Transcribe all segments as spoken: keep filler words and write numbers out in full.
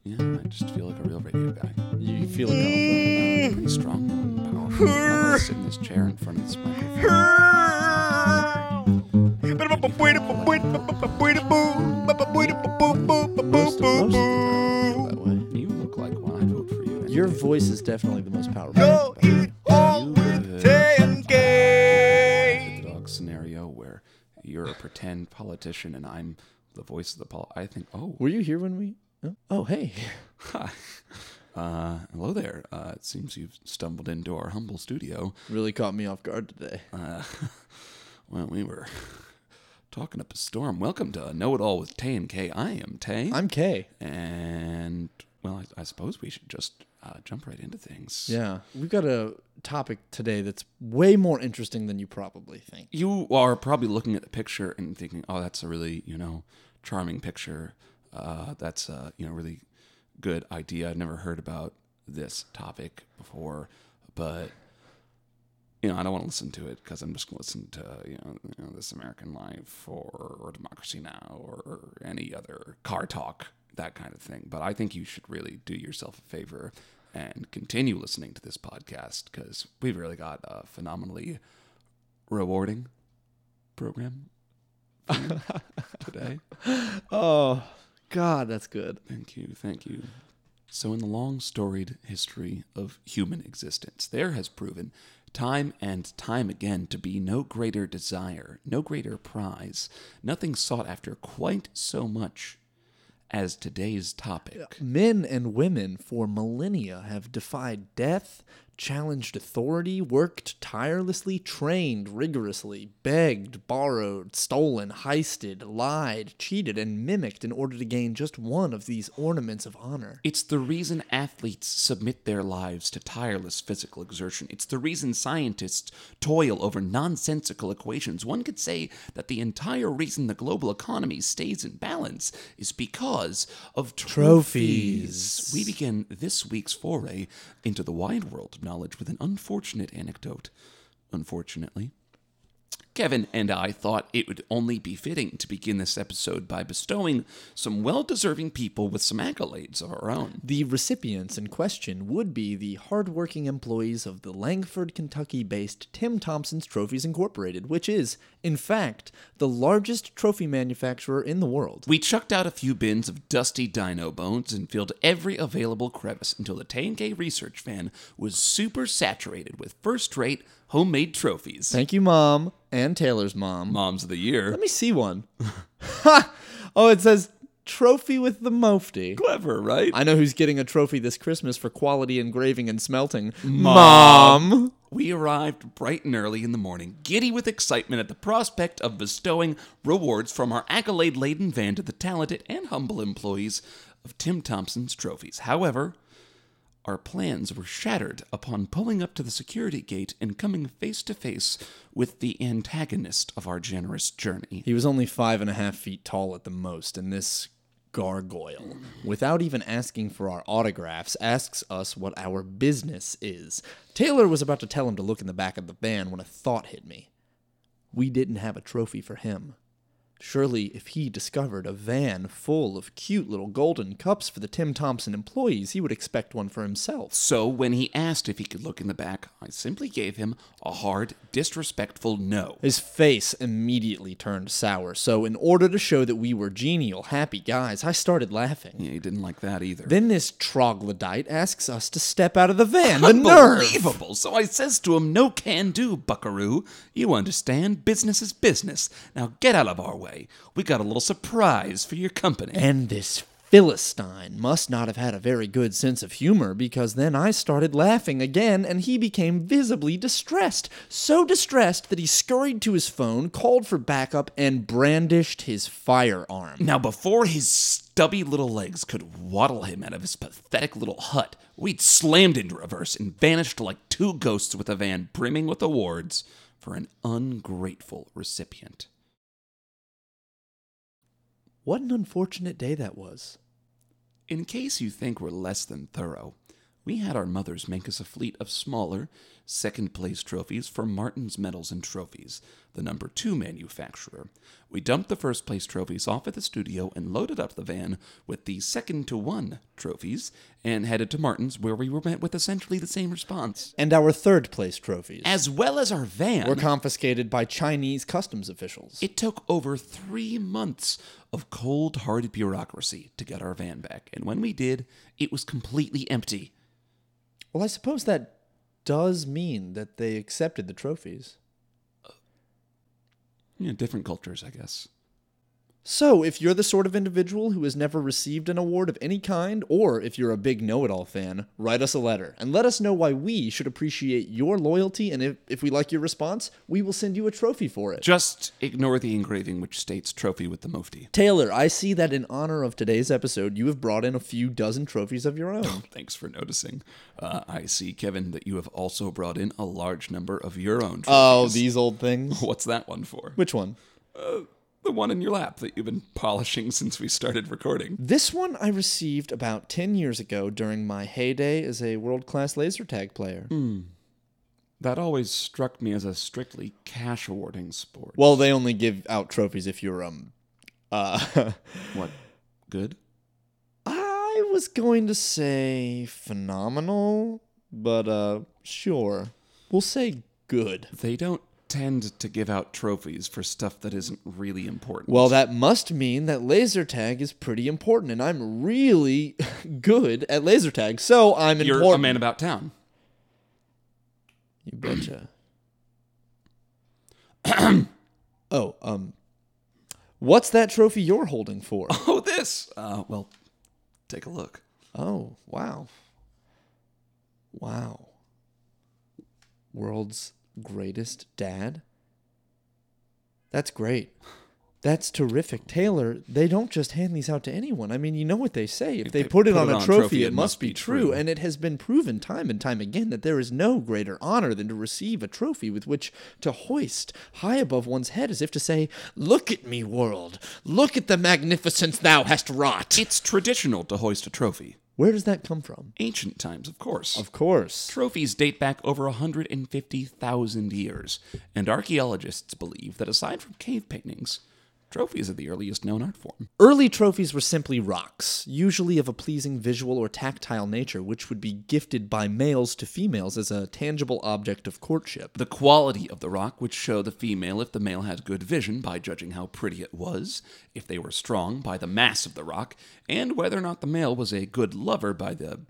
Yeah, I just feel like a real radio guy. You feel it Uh, pretty strong and powerful. I want to sit in this chair in front of this microphone. Most of, most of the time I feel that way. You look like one. I'd vote for you. Your voice is definitely the most powerful. Go eat home with Tay and Kay. The dog scenario where you're a pretend politician and I'm the voice of the pol. I think. Oh, Were you here when we? Oh, oh hey. hi. Uh, hello there. Uh, it seems you've stumbled into our humble studio. Really caught me off guard today. Uh, well, we were talking up a storm. Welcome to Know It All with Tay and Kay. I am Tay. I'm Kay. And, well, I, I suppose we should just uh, jump right into things. Yeah, we've got a topic today that's way more interesting than you probably think. You are probably looking at the picture and thinking, oh, that's a really, you know, charming picture. Uh, that's a, you know, really good idea. I've never heard about this topic before, but, you know, I don't want to listen to it because I'm just going to listen to, you know, you know, This American Life or, or Democracy Now! Or, or any other car talk, that kind of thing. But I think you should really do yourself a favor and continue listening to this podcast because we've really got a phenomenally rewarding program for you today. Oh, God, that's good. Thank you, thank you. So in the long storied history of human existence, there has proven time and time again to be no greater desire, no greater prize, nothing sought after quite so much as today's topic. Men and women for millennia have defied death, challenged authority, worked tirelessly, trained rigorously, begged, borrowed, stolen, heisted, lied, cheated, and mimicked in order to gain just one of these ornaments of honor. It's the reason athletes submit their lives to tireless physical exertion. It's the reason scientists toil over nonsensical equations. One could say that the entire reason the global economy stays in balance is because of trophies. Trophies. We begin this week's foray into the wide world of knowledge with an unfortunate anecdote. Unfortunately, Kevin and I thought it would only be fitting to begin this episode by bestowing some well-deserving people with some accolades of our own. The recipients in question would be the hardworking employees of the Langford, Kentucky-based Tim Thompson's Trophies Incorporated, which is, in fact, the largest trophy manufacturer in the world. We chucked out a few bins of dusty dino bones and filled every available crevice until the Tay and Kay research van was super saturated with first-rate homemade trophies. Thank you, Mom, and Taylor's mom. Moms of the year. Let me see one. Ha! Oh, it says trophy with the Mofty. Clever, right? I know who's getting a trophy this Christmas for quality engraving and smelting. Mom. We arrived bright and early in the morning, giddy with excitement at the prospect of bestowing rewards from our accolade-laden van to the talented and humble employees of Tim Thompson's Trophies. However, our plans were shattered upon pulling up to the security gate and coming face to face with the antagonist of our generous journey. He was only five and a half feet tall at the most, and this gargoyle, without even asking for our autographs, asks us what our business is. Taylor was about to tell him to look in the back of the van when a thought hit me. We didn't have a trophy for him. Surely, if he discovered a van full of cute little golden cups for the Tim Thompson employees, he would expect one for himself. So when he asked if he could look in the back, I simply gave him a hard, disrespectful no. His face immediately turned sour, so in order to show that we were genial, happy guys, I started laughing. Yeah, he didn't like that either. Then this troglodyte asks us to step out of the van. The nerve! Unbelievable! So I says to him, no can do, buckaroo. You understand, business is business. Now get out of our way. We got a little surprise for your company. And this Philistine must not have had a very good sense of humor, because then I started laughing again, and he became visibly distressed. So distressed that he scurried to his phone, called for backup, and brandished his firearm. Now, before his stubby little legs could waddle him out of his pathetic little hut, we'd slammed into reverse and vanished like two ghosts with a van brimming with awards for an ungrateful recipient. What an unfortunate day that was. In case you think we're less than thorough, we had our mothers make us a fleet of smaller, second-place trophies for Martin's Medals and Trophies, the number two manufacturer. We dumped the first-place trophies off at the studio and loaded up the van with the second-to-one trophies and headed to Martin's, where we were met with essentially the same response. And our third place trophies As well as our van. were confiscated by Chinese customs officials. It took over three months of cold-hearted bureaucracy to get our van back, and when we did, it was completely empty. Well, I suppose that does mean that they accepted the trophies. Yeah, different cultures, I guess. So, if you're the sort of individual who has never received an award of any kind, or if you're a big know-it-all fan, write us a letter and let us know why we should appreciate your loyalty, and if, if we like your response, we will send you a trophy for it. Just ignore the engraving which states trophy with the mufti. Taylor, I see that in honor of today's episode, you have brought in a few dozen trophies of your own. Thanks for noticing. Uh, I see, Kevin, that you have also brought in a large number of your own trophies. Oh, these old things? What's that one for? Which one? The one in your lap that you've been polishing since we started recording. This one I received about ten years ago during my heyday as a world-class laser tag player. Hmm. That always struck me as a strictly cash awarding sport. Well, they only give out trophies if you're, um, uh... What? Good? I was going to say phenomenal, but, uh, sure. We'll say good. They don't tend to give out trophies for stuff that isn't really important. Well, that must mean that laser tag is pretty important, and I'm really good at laser tag, so I'm You're important. a man about town. You betcha. oh, um, what's that trophy you're holding for? Oh, this! Uh, well, take a look. Oh, wow. Wow. World's greatest dad? That's great. That's terrific. Taylor, they don't just hand these out to anyone. I mean, you know what they say. If, they, put it on a trophy, it must be true. And it has been proven time and time again that there is no greater honor than to receive a trophy with which to hoist high above one's head as if to say, "Look at me, world. Look at the magnificence thou hast wrought." It's traditional to hoist a trophy. Where does that come from? Ancient times, of course. Of course. Trophies date back over one hundred fifty thousand years, and archaeologists believe that aside from cave paintings, trophies are the earliest known art form. Early trophies were simply rocks, usually of a pleasing visual or tactile nature, which would be gifted by males to females as a tangible object of courtship. The quality of the rock would show the female if the male had good vision by judging how pretty it was, if they were strong by the mass of the rock, and whether or not the male was a good lover by the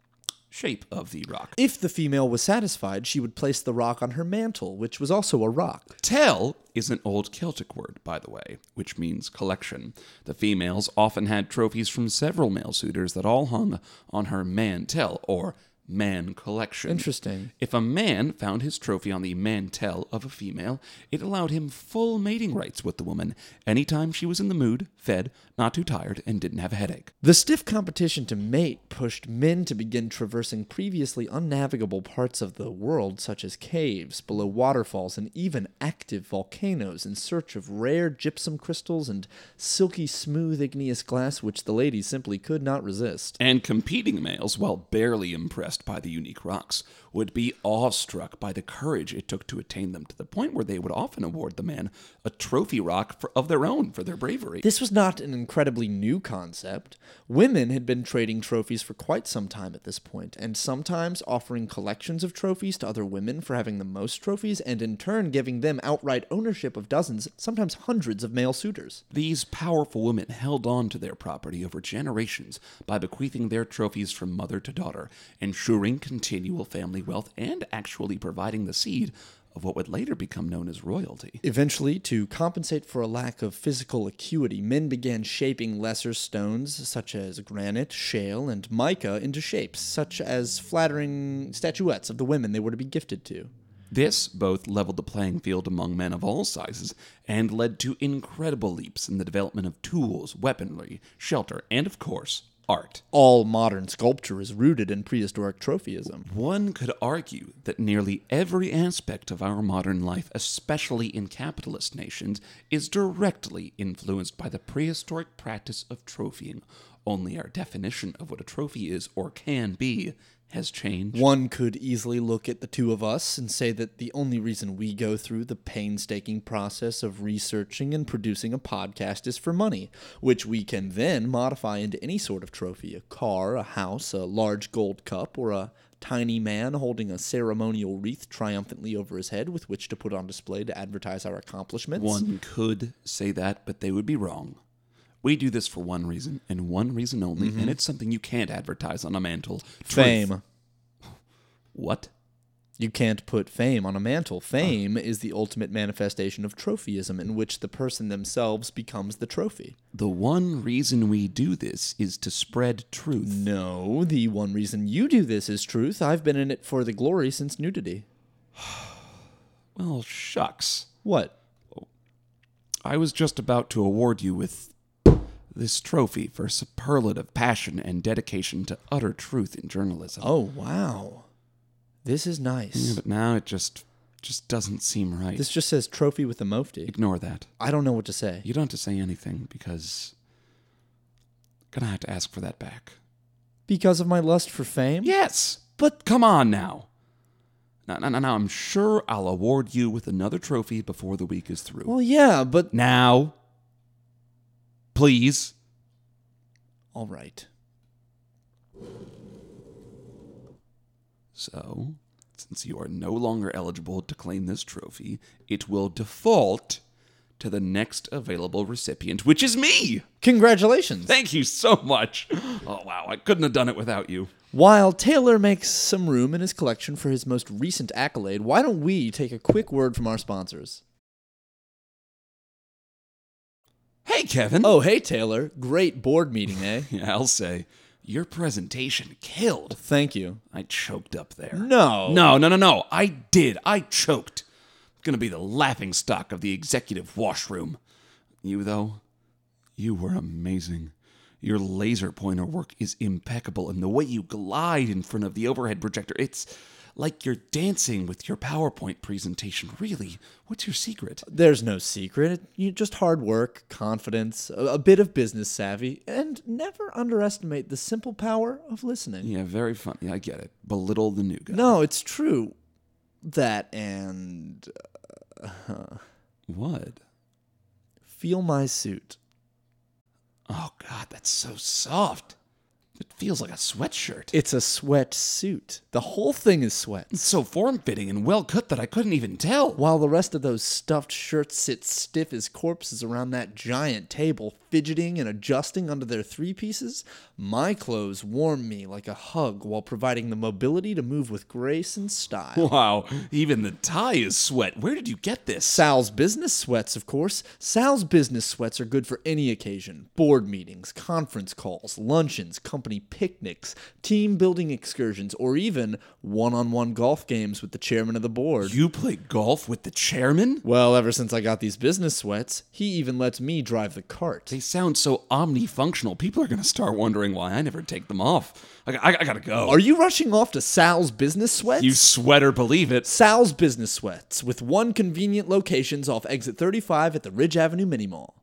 shape of the rock. If the female was satisfied, she would place the rock on her mantle, which was also a rock. Tell is an old Celtic word, by the way, which means collection. The females often had trophies from several male suitors that all hung on her mantel, or man collection. Interesting. If a man found his trophy on the mantel of a female, it allowed him full mating rights with the woman anytime she was in the mood, fed, not too tired, and didn't have a headache. The stiff competition to mate pushed men to begin traversing previously unnavigable parts of the world, such as caves, below waterfalls, and even active volcanoes in search of rare gypsum crystals and silky smooth igneous glass which the ladies simply could not resist. And competing males, while barely impressed by the unique rocks, would be awestruck by the courage it took to attain them, to the point where they would often award the man a trophy rock for, of their own for their bravery. This was not an incredibly new concept. Women had been trading trophies for quite some time at this point, and sometimes offering collections of trophies to other women for having the most trophies, and in turn giving them outright ownership of dozens, sometimes hundreds of male suitors. These powerful women held on to their property over generations by bequeathing their trophies from mother to daughter, ensuring continual family wealth and actually providing the seed of what would later become known as royalty. Eventually, to compensate for a lack of physical acuity, men began shaping lesser stones such as granite, shale, and mica into shapes such as flattering statuettes of the women they were to be gifted to. This both leveled the playing field among men of all sizes and led to incredible leaps in the development of tools, weaponry, shelter, and, of course, art. All modern sculpture is rooted in prehistoric trophyism. One could argue that nearly every aspect of our modern life, especially in capitalist nations, is directly influenced by the prehistoric practice of trophying. Only our definition of what a trophy is or can be has changed. One could easily look at the two of us and say that the only reason we go through the painstaking process of researching and producing a podcast is for money, which we can then modify into any sort of trophy: a car, a house, a large gold cup, or a tiny man holding a ceremonial wreath triumphantly over his head with which to put on display to advertise our accomplishments. One could say that, but they would be wrong. We do this for one reason, and one reason only, Mm-hmm. and it's something you can't advertise on a mantle. Truth. Fame. What? You can't put fame on a mantle. Fame is the ultimate manifestation of trophyism, in which the person themselves becomes the trophy. The one reason we do this is to spread truth. No, the one reason you do this is truth. I've been in it for the glory since nudity. Well, shucks. What? I was just about to award you with this trophy for superlative passion and dedication to utter truth in journalism. Oh, wow. This is nice. Yeah, but now it just just doesn't seem right. This just says trophy with a mofty. Ignore that. I don't know what to say. You don't have to say anything because I'm gonna have to ask for that back. Because of my lust for fame? Yes, but come on now. Now, now, now, I'm sure I'll award you with another trophy before the week is through. Well, yeah, but... Now, please. All right. So, since you are no longer eligible to claim this trophy, it will default to the next available recipient, which is me. Congratulations. Thank you so much. Oh, wow, I couldn't have done it without you. While Taylor makes some room in his collection for his most recent accolade, why don't we take a quick word from our sponsors? Hey, Kevin. Oh, hey, Taylor. Great board meeting, eh? Yeah, I'll say, your presentation killed. Thank you. I choked up there. No. No, no, no, no. I did. I choked. Gonna be the laughing stock of the executive washroom. You, though, you were amazing. Your laser pointer work is impeccable, and the way you glide in front of the overhead projector, it's like you're dancing with your PowerPoint presentation. Really, what's your secret? There's no secret. You just hard work, confidence, a, a bit of business savvy, and never underestimate the simple power of listening. Yeah, very funny. I get it. Belittle the new guy. No, it's true. That and uh, What? feel my suit. Oh, God, that's so soft. It feels like a sweatshirt. It's a sweat suit. The whole thing is sweat. It's so form-fitting and well-cut that I couldn't even tell. While the rest of those stuffed shirts sit stiff as corpses around that giant table, fidgeting and adjusting under their three pieces, my clothes warm me like a hug while providing the mobility to move with grace and style. Wow, even the tie is sweat. Where did you get this? Sal's business sweats, of course. Sal's business sweats are good for any occasion. Board meetings, conference calls, luncheons, company picnics, team building excursions, or even one-on-one golf games with the chairman of the board. You play golf with the chairman? Well, ever since I got these business sweats, he even lets me drive the cart. They sound so omnifunctional. People are going to start wondering why I never take them off. I, I, I gotta go. Are you rushing off to Sal's business sweats? You sweater believe it. Sal's business sweats, with one convenient locations off exit thirty-five at the Ridge Avenue Mini Mall.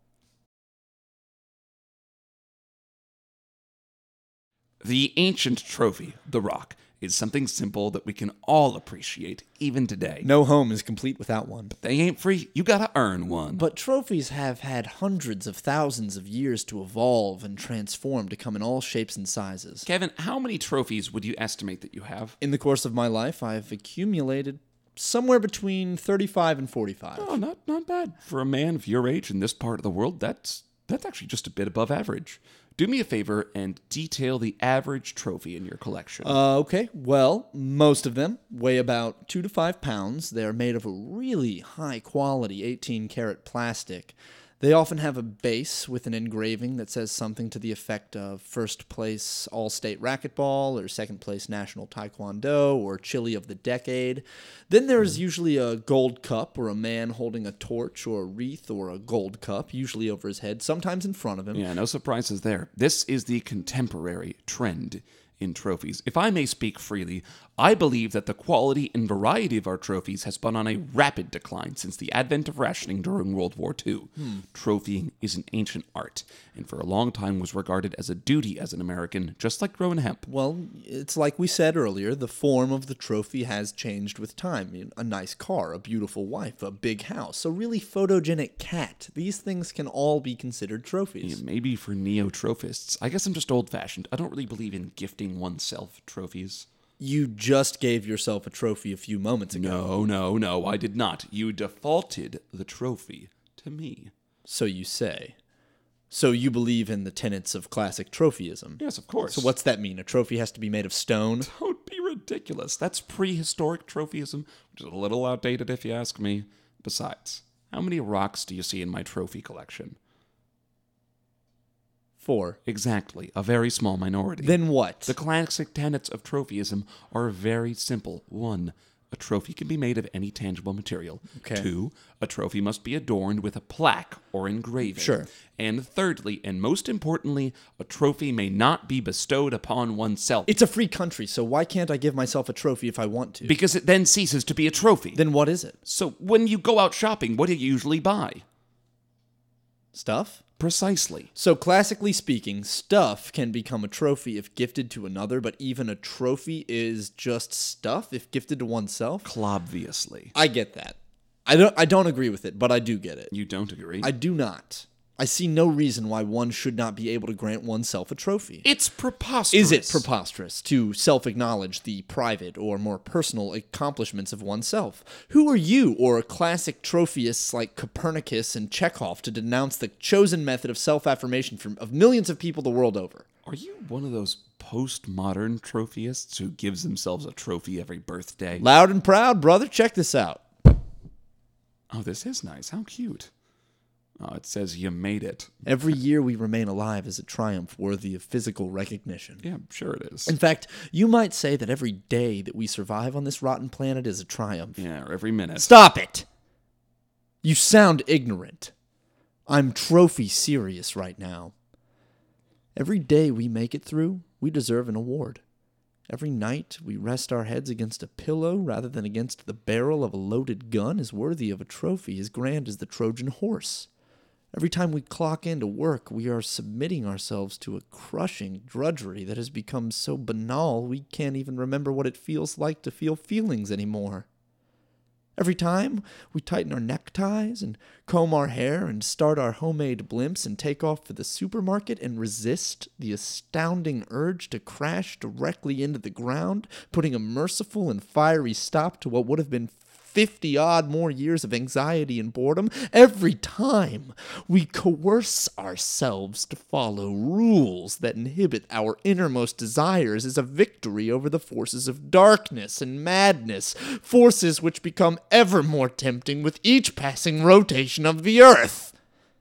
The ancient trophy, the rock, is something simple that we can all appreciate, even today. No home is complete without one. They ain't free. You gotta earn one. But trophies have had hundreds of thousands of years to evolve and transform to come in all shapes and sizes. Kevin, how many trophies would you estimate that you have? In the course of my life, I've accumulated somewhere between thirty-five and forty-five. Oh, not not bad. For a man of your age in this part of the world, that's that's actually just a bit above average. Do me a favor and detail the average trophy in your collection. Uh, okay, well, most of them weigh about two to five pounds. They're made of a really high quality eighteen karat plastic. They often have a base with an engraving that says something to the effect of first place all-state racquetball or second place national taekwondo or Chili of the decade. Then there's usually a gold cup or a man holding a torch or a wreath or a gold cup, usually over his head, sometimes in front of him. Yeah, no surprises there. This is the contemporary trend in trophies. If I may speak freely, I believe that the quality and variety of our trophies has been on a rapid decline since the advent of rationing during World War Two. Hmm. Trophying is an ancient art, and for a long time was regarded as a duty as an American, just like growing hemp. Well, it's like we said earlier, the form of the trophy has changed with time. You know, a nice car, a beautiful wife, a big house, a really photogenic cat. These things can all be considered trophies. Yeah, maybe for neo-trophists. I guess I'm just old-fashioned. I don't really believe in gifting oneself trophies. You just gave yourself a trophy a few moments ago. No, no, no, I did not. You defaulted the trophy to me. So you say. So you believe in the tenets of classic trophyism? Yes, of course. So what's that mean? A trophy has to be made of stone? Don't be ridiculous. That's prehistoric trophyism, which is a little outdated if you ask me. Besides, how many rocks do you see in my trophy collection? Four. Exactly, a very small minority. Then what? The classic tenets of trophyism are very simple. One, a trophy can be made of any tangible material. Okay. Two, a trophy must be adorned with a plaque or engraving. Sure. And thirdly, and most importantly, a trophy may not be bestowed upon oneself. It's a free country, so why can't I give myself a trophy if I want to? Because it then ceases to be a trophy. Then what is it? So when you go out shopping, what do you usually buy? Stuff? Precisely. So classically speaking, stuff can become a trophy if gifted to another, but even a trophy is just stuff if gifted to oneself? Obviously. I get that. I don't I don't agree with it, but I do get it. You don't agree? I do not. I see no reason why one should not be able to grant oneself a trophy. It's preposterous. Is it preposterous to self-acknowledge the private or more personal accomplishments of oneself? Who are you or classic trophiists like Copernicus and Chekhov to denounce the chosen method of self-affirmation from of millions of people the world over? Are you one of those postmodern trophyists who gives themselves a trophy every birthday? Loud and proud, brother. Check this out. Oh, this is nice. How cute. Oh, it says you made it. Every year we remain alive is a triumph worthy of physical recognition. Yeah, sure it is. In fact, you might say that every day that we survive on this rotten planet is a triumph. Yeah, or every minute. Stop it! You sound ignorant. I'm trophy serious right now. Every day we make it through, we deserve an award. Every night we rest our heads against a pillow rather than against the barrel of a loaded gun is worthy of a trophy as grand as the Trojan horse. Every time we clock into work, we are submitting ourselves to a crushing drudgery that has become so banal we can't even remember what it feels like to feel feelings anymore. Every time we tighten our neckties and comb our hair and start our homemade blimps and take off for the supermarket and resist the astounding urge to crash directly into the ground, putting a merciful and fiery stop to what would have been fifty-odd more years of anxiety and boredom, every time we coerce ourselves to follow rules that inhibit our innermost desires is a victory over the forces of darkness and madness, forces which become ever more tempting with each passing rotation of the earth.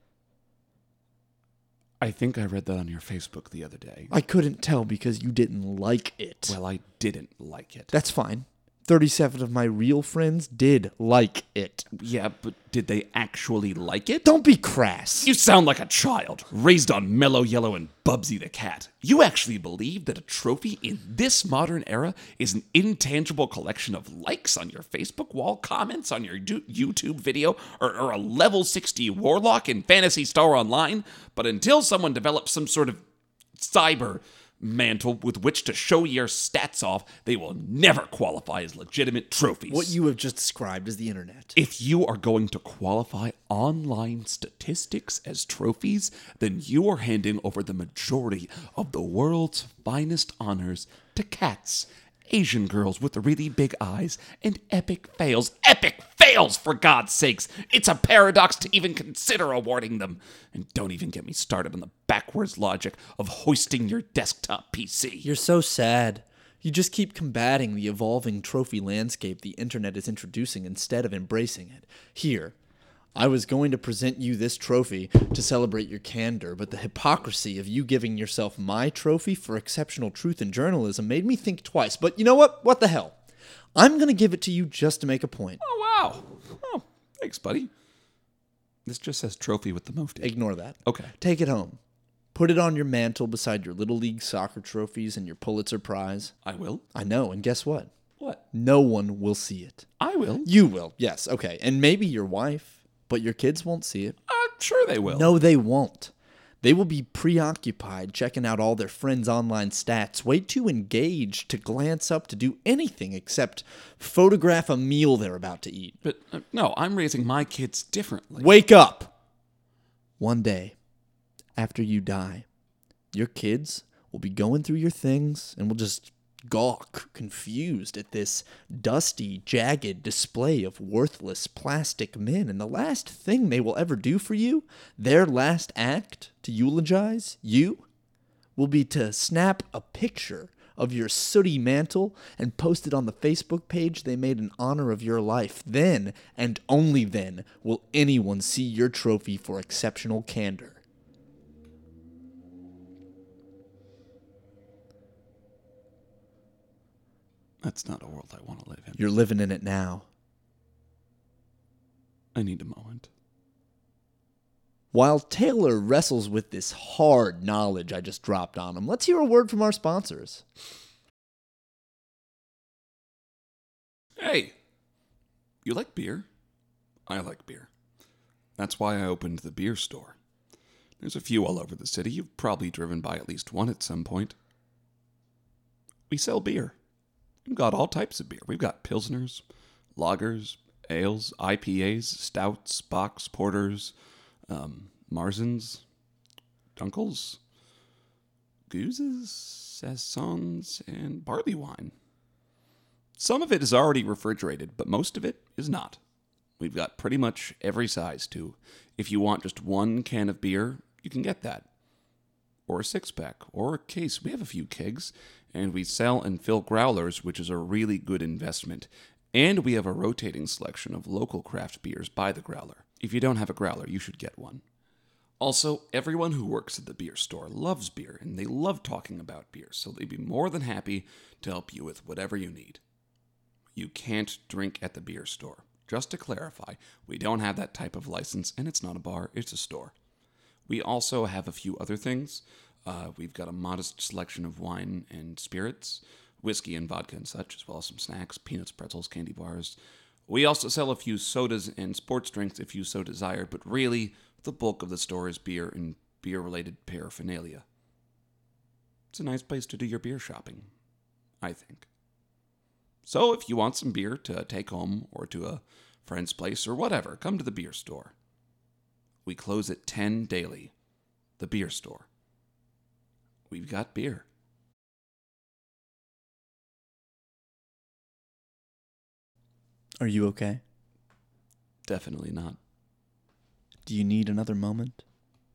I think I read that on your Facebook the other day. I couldn't tell because you didn't like it. Well, I didn't like it. That's fine. thirty-seven of my real friends did like it. Yeah, but did they actually like it? Don't be crass. You sound like a child, raised on Mellow Yellow and Bubsy the cat. You actually believe that a trophy in this modern era is an intangible collection of likes on your Facebook wall, comments on your do- YouTube video, or, or a level sixty warlock in Phantasy Star Online? But until someone develops some sort of cyber mantle with which to show your stats off, they will never qualify as legitimate trophies. What you have just described is the internet. If you are going to qualify online statistics as trophies, then you are handing over the majority of the world's finest honors to cats, Asian girls with the really big eyes, and epic fails. Epic fails, for God's sakes! It's a paradox to even consider awarding them. And don't even get me started on the backwards logic of hoisting your desktop P C. You're so sad. You just keep combating the evolving trophy landscape the internet is introducing instead of embracing it. Here, I was going to present you this trophy to celebrate your candor, but the hypocrisy of you giving yourself my trophy for exceptional truth in journalism made me think twice. But you know what? What the hell? I'm going to give it to you just to make a point. Oh, wow. Oh, thanks, buddy. This just says trophy with the mofty. Ignore that. Okay. Take it home. Put it on your mantle beside your Little League soccer trophies and your Pulitzer Prize. I will. I know, and guess what? What? No one will see it. I will. You will, yes, okay. And maybe your wife, but your kids won't see it. I'm sure they will. No, they won't. They will be preoccupied checking out all their friends' online stats, way too engaged to glance up to do anything except photograph a meal they're about to eat. But uh, no, I'm raising my kids differently. Wake up! One day, after you die, your kids will be going through your things and will just gawk, confused at this dusty, jagged display of worthless plastic men. And the last thing they will ever do for you, their last act to eulogize you, will be to snap a picture of your sooty mantle and post it on the Facebook page they made in honor of your life. Then, and only then, will anyone see your trophy for exceptional candor. That's not a world I want to live in. You're living in it now. I need a moment. While Taylor wrestles with this hard knowledge I just dropped on him, let's hear a word from our sponsors. Hey, you like beer? I like beer. That's why I opened the beer store. There's a few all over the city. You've probably driven by at least one at some point. We sell beer. We've got all types of beer. We've got pilsners, lagers, ales, I P As, stouts, bocks, porters, um, marzens, dunkels, gooses, saisons, and barley wine. Some of it is already refrigerated, but most of it is not. We've got pretty much every size, too. If you want just one can of beer, you can get that. Or a six-pack, or a case. We have a few kegs, and we sell and fill growlers, which is a really good investment. And we have a rotating selection of local craft beers by the growler. If you don't have a growler, you should get one. Also, everyone who works at the beer store loves beer, and they love talking about beer, so they'd be more than happy to help you with whatever you need. You can't drink at the beer store. Just to clarify, we don't have that type of license, and it's not a bar, it's a store. We also have a few other things. Uh, we've got a modest selection of wine and spirits, whiskey and vodka and such, as well as some snacks, peanuts, pretzels, candy bars. We also sell a few sodas and sports drinks if you so desire, but really, the bulk of the store is beer and beer-related paraphernalia. It's a nice place to do your beer shopping, I think. So if you want some beer to take home or to a friend's place or whatever, come to the beer store. We close at ten daily. The beer store. We've got beer. Are you okay? Definitely not. Do you need another moment?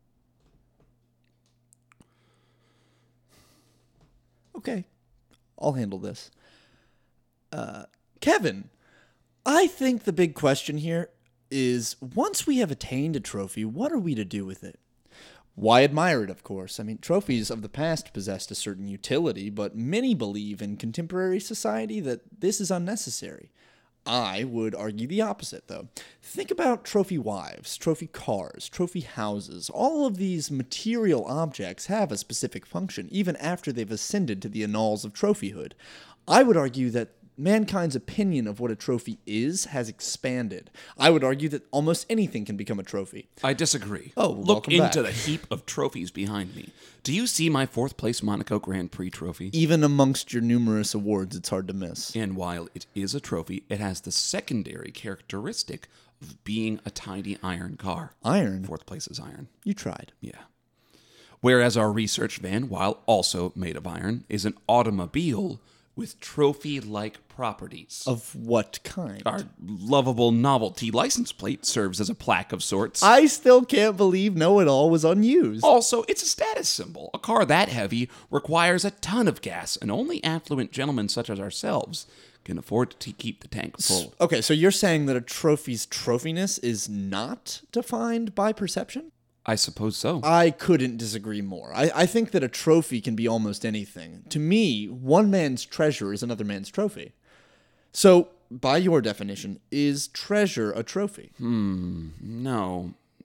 Okay, I'll handle this. Uh, Kevin, I think the big question here is, once we have attained a trophy, what are we to do with it? Why admire it, of course? I mean, trophies of the past possessed a certain utility, but many believe in contemporary society that this is unnecessary. I would argue the opposite, though. Think about trophy wives, trophy cars, trophy houses. All of these material objects have a specific function, even after they've ascended to the annals of trophyhood. I would argue that mankind's opinion of what a trophy is has expanded. I would argue that almost anything can become a trophy. I disagree. Oh, Look welcome into back. the heap of trophies behind me. Do you see my fourth place Monaco Grand Prix trophy? Even amongst your numerous awards, it's hard to miss. And while it is a trophy, it has the secondary characteristic of being a tiny iron car. Iron? Fourth place is iron. You tried. Yeah. Whereas our research van, while also made of iron, is an automobile with trophy-like properties. Of what kind? Our lovable novelty license plate serves as a plaque of sorts. I still can't believe Know-It-All was unused. Also, it's a status symbol. A car that heavy requires a ton of gas, and only affluent gentlemen such as ourselves can afford to keep the tank full. Okay, so you're saying that a trophy's trophiness is not defined by perception? I suppose so. I couldn't disagree more. I, I think that a trophy can be almost anything. To me, one man's treasure is another man's trophy. So, by your definition, is treasure a trophy? Hmm, no.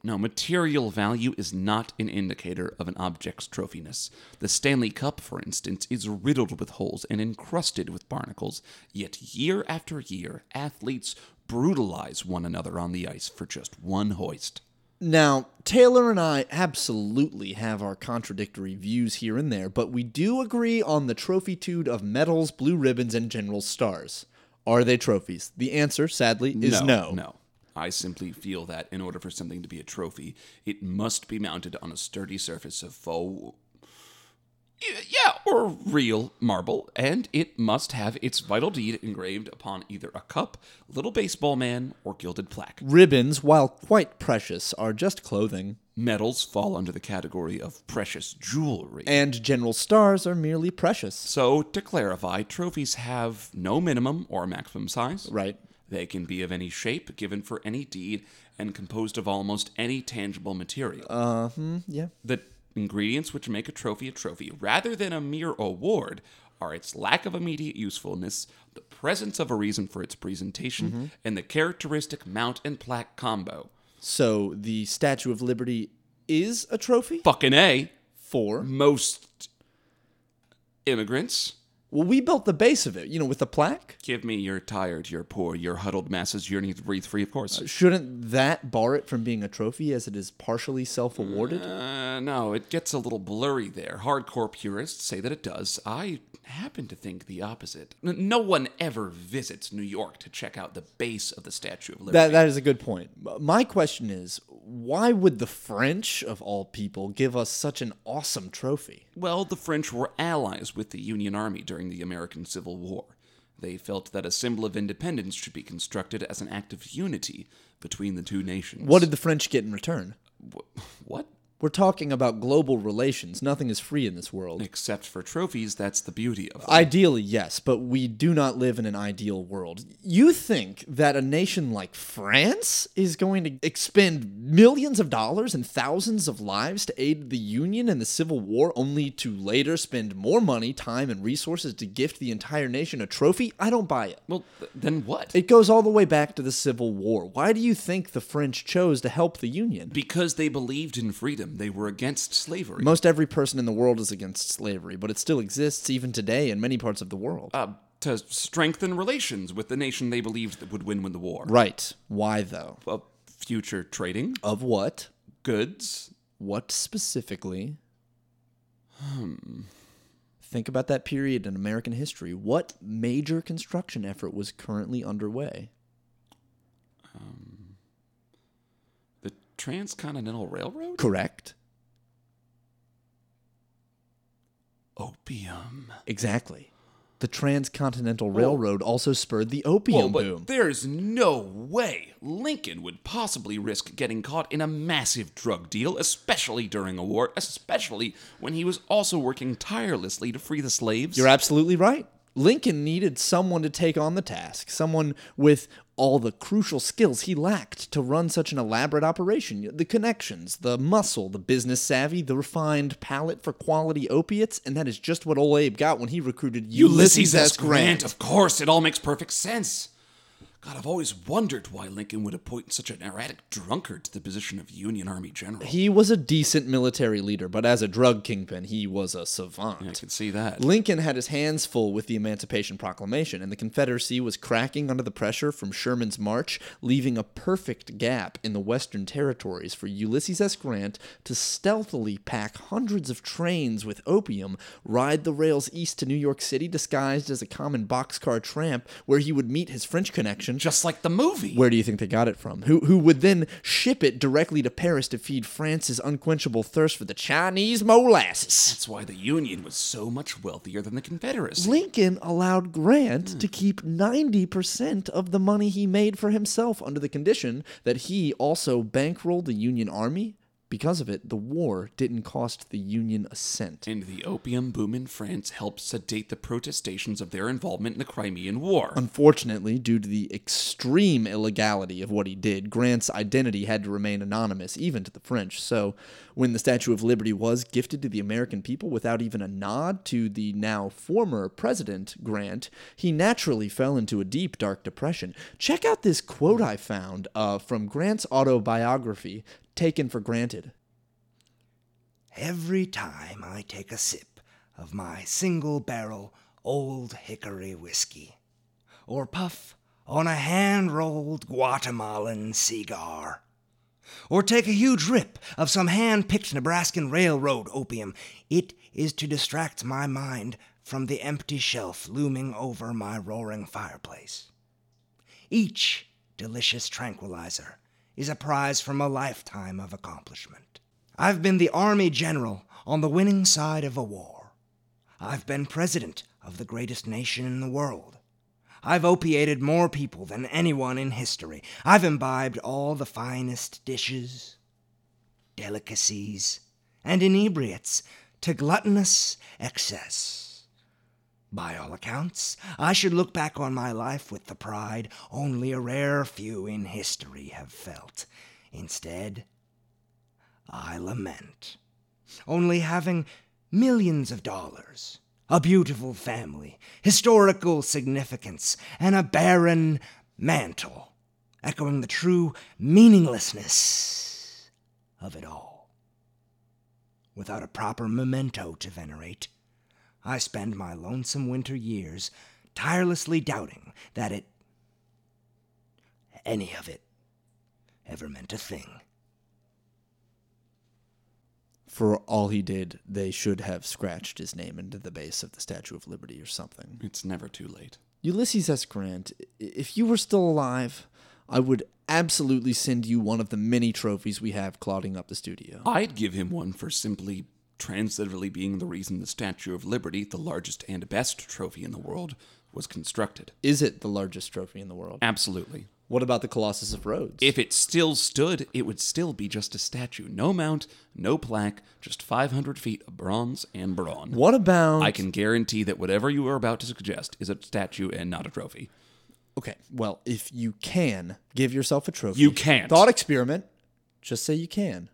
Now, material value is not an indicator of an object's trophiness. The Stanley Cup, for instance, is riddled with holes and encrusted with barnacles, yet year after year, athletes brutalize one another on the ice for just one hoist. Now, Taylor and I absolutely have our contradictory views here and there, but we do agree on the trophytude of medals, blue ribbons, and general stars. Are they trophies? The answer, sadly, is no. No. No. I simply feel that in order for something to be a trophy, it must be mounted on a sturdy surface of faux, yeah, or real marble, and it must have its vital deed engraved upon either a cup, little baseball man, or gilded plaque. Ribbons, while quite precious, are just clothing. Medals fall under the category of precious jewelry. And general stars are merely precious. So, to clarify, trophies have no minimum or maximum size. Right. They can be of any shape, given for any deed, and composed of almost any tangible material. Uh, hmm, yeah. The ingredients which make a trophy a trophy, rather than a mere award, are its lack of immediate usefulness, the presence of a reason for its presentation, mm-hmm. and the characteristic mount and plaque combo. So, the Statue of Liberty is a trophy? Fucking A. For? Most immigrants. Well, we built the base of it, you know, with the plaque. Give me your tired, your poor, your huddled masses yearning to breathe free, of course. Uh, shouldn't that bar it from being a trophy as it is partially self-awarded? Uh, no, it gets a little blurry there. Hardcore purists say that it does. I happen to think the opposite. N- no one ever visits New York to check out the base of the Statue of Liberty. That That is a good point. My question is, why would the French, of all people, give us such an awesome trophy? Well, the French were allies with the Union Army during the American Civil War. They felt that a symbol of independence should be constructed as an act of unity between the two nations. What did the French get in return? Wh- What? We're talking about global relations. Nothing is free in this world. Except for trophies, that's the beauty of them. Ideally, yes, but we do not live in an ideal world. You think that a nation like France is going to expend millions of dollars and thousands of lives to aid the Union in the Civil War, only to later spend more money, time, and resources to gift the entire nation a trophy? I don't buy it. Well, th- then what? It goes all the way back to the Civil War. Why do you think the French chose to help the Union? Because they believed in freedom. They were against slavery. Most every person in the world is against slavery, but it still exists even today in many parts of the world. Uh, to strengthen relations with the nation they believed that would win the war. Right. Why, though? Uh, future trading. Of what? Goods. What specifically? Hmm. Think about that period in American history. What major construction effort was currently underway? Um, the Transcontinental Railroad? Correct. Opium. Exactly. The Transcontinental Railroad also spurred the opium Whoa, but boom. There's no way Lincoln would possibly risk getting caught in a massive drug deal, especially during a war, especially when he was also working tirelessly to free the slaves. You're absolutely right. Lincoln needed someone to take on the task, someone with all the crucial skills he lacked to run such an elaborate operation. The connections, the muscle, the business savvy, the refined palate for quality opiates, and that is just what Ole Abe got when he recruited Ulysses, Ulysses S. Grant. Grant. Of course, it all makes perfect sense. God, I've always wondered why Lincoln would appoint such an erratic drunkard to the position of Union Army general. He was a decent military leader, but as a drug kingpin, he was a savant. Yeah, I can see that. Lincoln had his hands full with the Emancipation Proclamation, and the Confederacy was cracking under the pressure from Sherman's march, leaving a perfect gap in the Western territories for Ulysses S. Grant to stealthily pack hundreds of trains with opium, ride the rails east to New York City disguised as a common boxcar tramp, where he would meet his French connection. Just like the movie. Where do you think they got it from? Who who would then ship it directly to Paris to feed France's unquenchable thirst for the Chinese molasses? That's why the Union was so much wealthier than the Confederacy. Lincoln allowed Grant mm. to keep ninety percent of the money he made for himself under the condition that he also bankrolled the Union Army. Because of it, the war didn't cost the Union a cent. And the opium boom in France helped sedate the protestations of their involvement in the Crimean War. Unfortunately, due to the extreme illegality of what he did, Grant's identity had to remain anonymous, even to the French. So, when the Statue of Liberty was gifted to the American people without even a nod to the now former President Grant, he naturally fell into a deep, dark depression. Check out this quote I found uh, from Grant's autobiography, taken for granted? Every time I take a sip of my single-barrel Old Hickory whiskey, or puff on a hand-rolled Guatemalan cigar, or take a huge rip of some hand-picked Nebraskan railroad opium, it is to distract my mind from the empty shelf looming over my roaring fireplace. Each delicious tranquilizer is a prize from a lifetime of accomplishment. I've been the Army General on the winning side of a war. I've been President of the greatest nation in the world. I've opiated more people than anyone in history. I've imbibed all the finest dishes, delicacies, and inebriates to gluttonous excess. By all accounts, I should look back on my life with the pride only a rare few in history have felt. Instead, I lament. Only having millions of dollars, a beautiful family, historical significance, and a barren mantle, echoing the true meaninglessness of it all. Without a proper memento to venerate, I spend my lonesome winter years tirelessly doubting that it, any of it, ever meant a thing. For all he did, they should have scratched his name into the base of the Statue of Liberty or something. It's never too late. Ulysses S. Grant, if you were still alive, I would absolutely send you one of the many trophies we have clogging up the studio. I'd give him one for simply transitively being the reason the Statue of Liberty, the largest and best trophy in the world, was constructed. Is it the largest trophy in the world? Absolutely. What about the Colossus of Rhodes? If it still stood, it would still be just a statue. No mount, no plaque, just five hundred feet of bronze and brawn. What about... I can guarantee that whatever you are about to suggest is a statue and not a trophy. Okay, well, if you can give yourself a trophy... You can't. Thought experiment. Just say you can.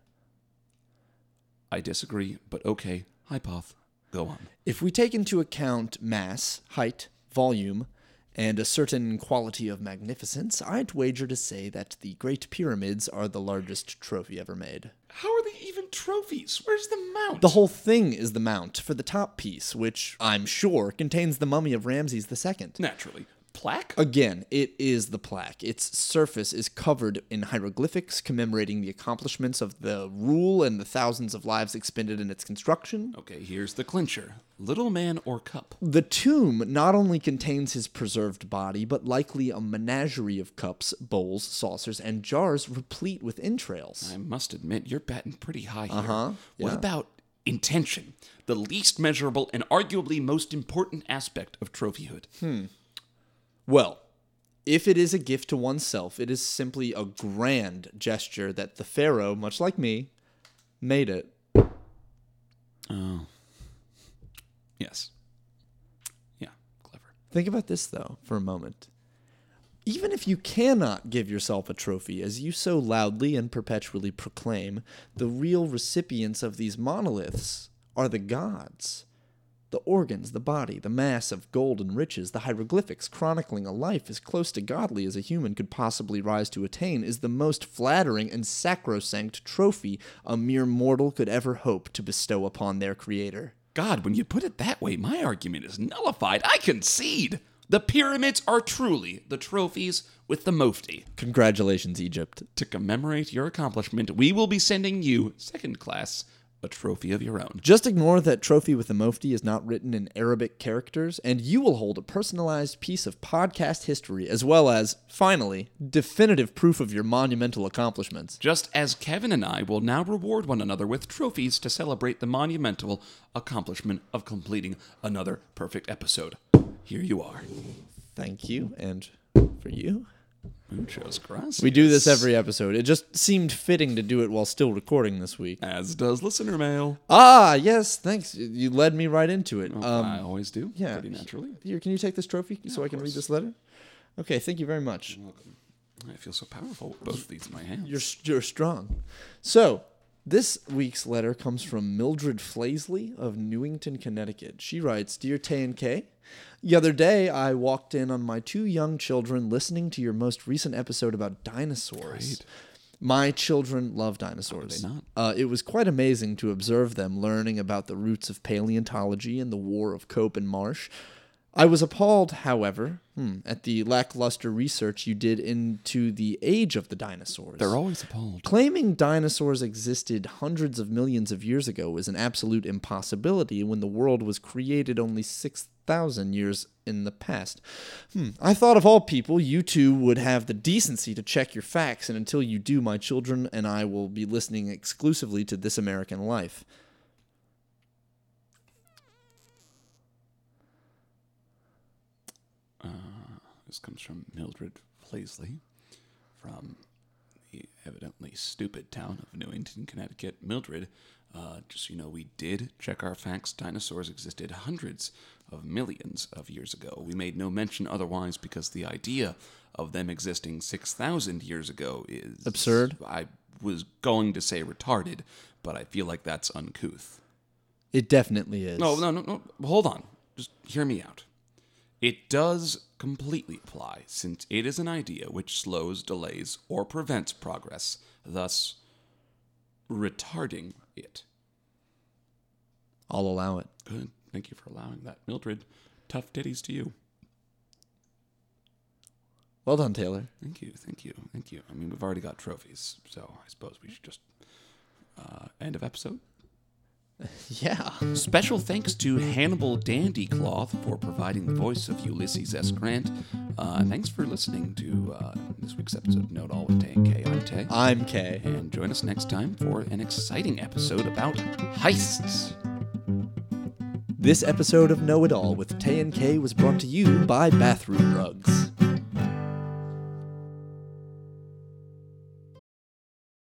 I disagree, but okay. Hypoth. Go on. If we take into account mass, height, volume, and a certain quality of magnificence, I'd wager to say that the Great Pyramids are the largest trophy ever made. How are they even trophies? Where's the mount? The whole thing is the mount for the top piece, which, I'm sure, contains the mummy of Ramses the Second. Naturally. Plaque? Again, it is the plaque. Its surface is covered in hieroglyphics commemorating the accomplishments of the rule and the thousands of lives expended in its construction. Okay, here's the clincher. Little man or cup? The tomb not only contains his preserved body, but likely a menagerie of cups, bowls, saucers, and jars replete with entrails. I must admit, you're batting pretty high here. Uh-huh, What yeah. about intention? The least measurable and arguably most important aspect of trophyhood. Hmm. Well, if it is a gift to oneself, it is simply a grand gesture that the pharaoh, much like me, made it. Oh. Yes. Yeah, clever. Think about this, though, for a moment. Even if you cannot give yourself a trophy, as you so loudly and perpetually proclaim, the real recipients of these monoliths are the gods. The organs, the body, the mass of gold and riches, the hieroglyphics chronicling a life as close to godly as a human could possibly rise to attain is the most flattering and sacrosanct trophy a mere mortal could ever hope to bestow upon their creator. God, when you put it that way, my argument is nullified. I concede. The pyramids are truly the trophies with the mufti. Congratulations, Egypt. To commemorate your accomplishment, we will be sending you, second class, a trophy of your own. Just ignore that trophy with the mufti is not written in Arabic characters, and you will hold a personalized piece of podcast history, as well as, finally, definitive proof of your monumental accomplishments. Just as Kevin and I will now reward one another with trophies to celebrate the monumental accomplishment of completing another perfect episode. Here you are. Thank you, and for you. Muchos gracias. We do this every episode. It just seemed fitting to do it while still recording this week. As does listener mail. Ah, yes, thanks. You led me right into it. Well, Um, I always do, yeah. pretty naturally. Here, can you take this trophy so I can read course. this letter? Okay, thank you very much. You're welcome. I feel so powerful with both of these in my hands. You're you're strong. So, this week's letter comes from Mildred Flasley of Newington, Connecticut. She writes, Dear Tay and Kay, the other day I walked in on my two young children listening to your most recent episode about dinosaurs. Great. My children love dinosaurs. Are they not? Uh, it was quite amazing to observe them learning about the roots of paleontology and the War of Cope and Marsh. I was appalled, however, hmm, at the lackluster research you did into the age of the dinosaurs. They're always appalled. Claiming dinosaurs existed hundreds of millions of years ago is an absolute impossibility when the world was created only six thousand years in the past. Hmm. I thought of all people, you two would have the decency to check your facts, and until you do, my children and I will be listening exclusively to This American Life. This comes from Mildred Flasley from the evidently stupid town of Newington, Connecticut. Mildred, uh, just so you know, we did check our facts. Dinosaurs existed hundreds of millions of years ago. We made no mention otherwise because the idea of them existing six thousand years ago is... absurd? I was going to say retarded, but I feel like that's uncouth. It definitely is. No, no, no, no. Hold on. Just hear me out. It does completely apply, since it is an idea which slows, delays, or prevents progress, thus retarding it. I'll allow it. Good. Thank you for allowing that. Mildred, tough titties to you. Well done, Taylor. Thank you, thank you, thank you. I mean, we've already got trophies, so I suppose we should just... Uh, end of episode? Yeah. Special thanks to Hannibal Dandycloth for providing the voice of Ulysses S. Grant. Uh, thanks for listening to uh, this week's episode of Know It All with Tay and Kay. I'm Tay. I'm Kay. And join us next time for an exciting episode about heists. This episode of Know It All with Tay and Kay was brought to you by Bathroom Rugs.